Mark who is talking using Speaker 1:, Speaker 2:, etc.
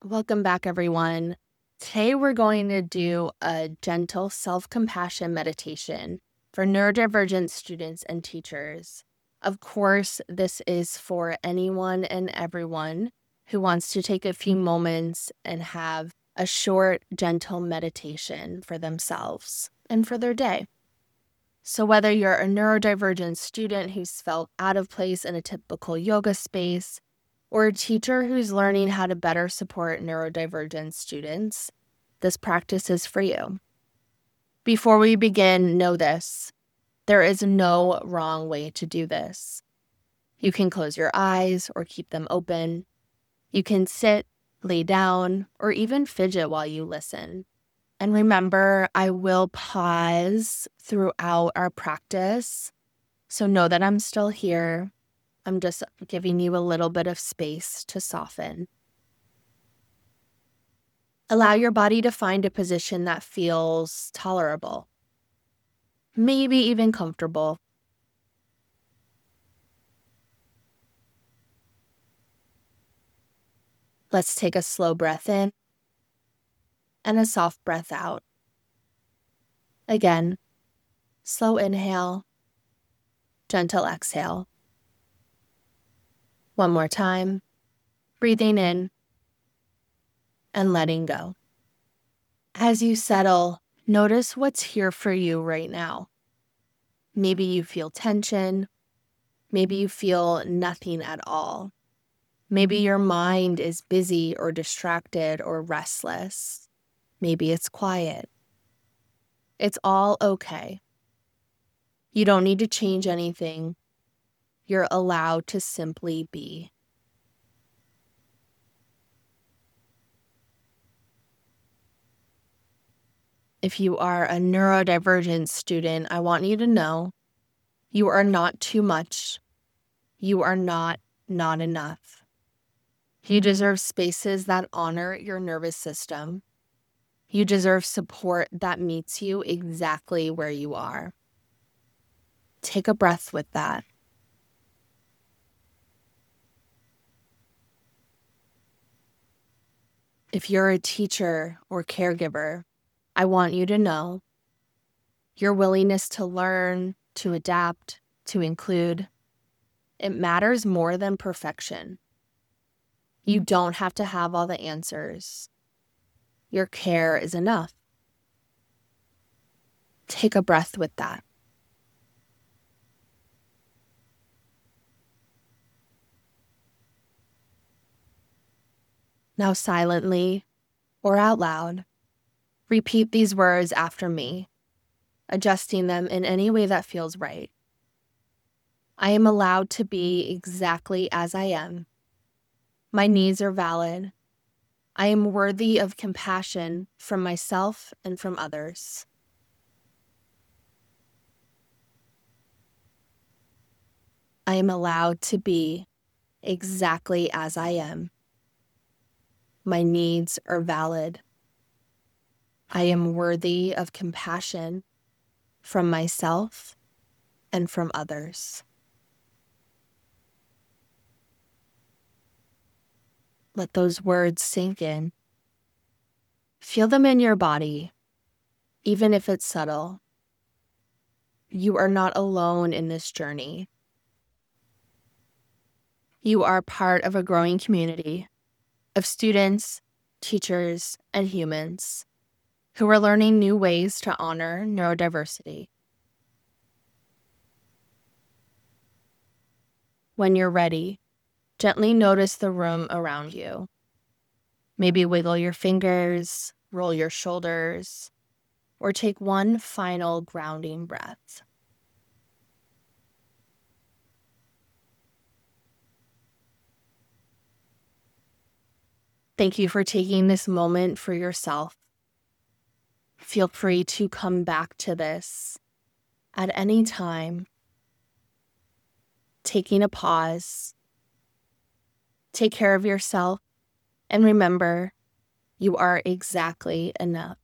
Speaker 1: Welcome back, everyone. Today, we're going to do a gentle self-compassion meditation for neurodivergent students and teachers. Of course, this is for anyone and everyone who wants to take a few moments and have a short, gentle meditation for themselves and for their day. So whether you're a neurodivergent student who's felt out of place in a typical yoga space, or a teacher who's learning how to better support neurodivergent students, this practice is for you. Before we begin, know this: there is no wrong way to do this. You can close your eyes or keep them open. You can sit, lay down, or even fidget while you listen. And remember, I will pause throughout our practice, so know that I'm still here. I'm just giving you a little bit of space to soften. Allow your body to find a position that feels tolerable, maybe even comfortable. Let's take a slow breath in and a soft breath out. Again, slow inhale, gentle exhale. One more time, breathing in and letting go. As you settle, notice what's here for you right now. Maybe you feel tension. Maybe you feel nothing at all. Maybe your mind is busy or distracted or restless. Maybe it's quiet. It's all okay. You don't need to change anything. You're allowed to simply be. If you are a neurodivergent student, I want you to know you are not too much. You are not enough. You deserve spaces that honor your nervous system. You deserve support that meets you exactly where you are. Take a breath with that. If you're a teacher or caregiver, I want you to know your willingness to learn, to adapt, to include, it matters more than perfection. You don't have to have all the answers. Your care is enough. Take a breath with that. Now silently or out loud, repeat these words after me, adjusting them in any way that feels right. I am allowed to be exactly as I am. My needs are valid. I am worthy of compassion from myself and from others. I am allowed to be exactly as I am. My needs are valid. I am worthy of compassion from myself and from others. Let those words sink in. Feel them in your body, even if it's subtle. You are not alone in this journey. You are part of a growing community of students, teachers, and humans who are learning new ways to honor neurodiversity. When you're ready, gently notice the room around you. Maybe wiggle your fingers, roll your shoulders, or take one final grounding breath. Thank you for taking this moment for yourself. Feel free to come back to this at any time, taking a pause. Take care of yourself, and remember, you are exactly enough.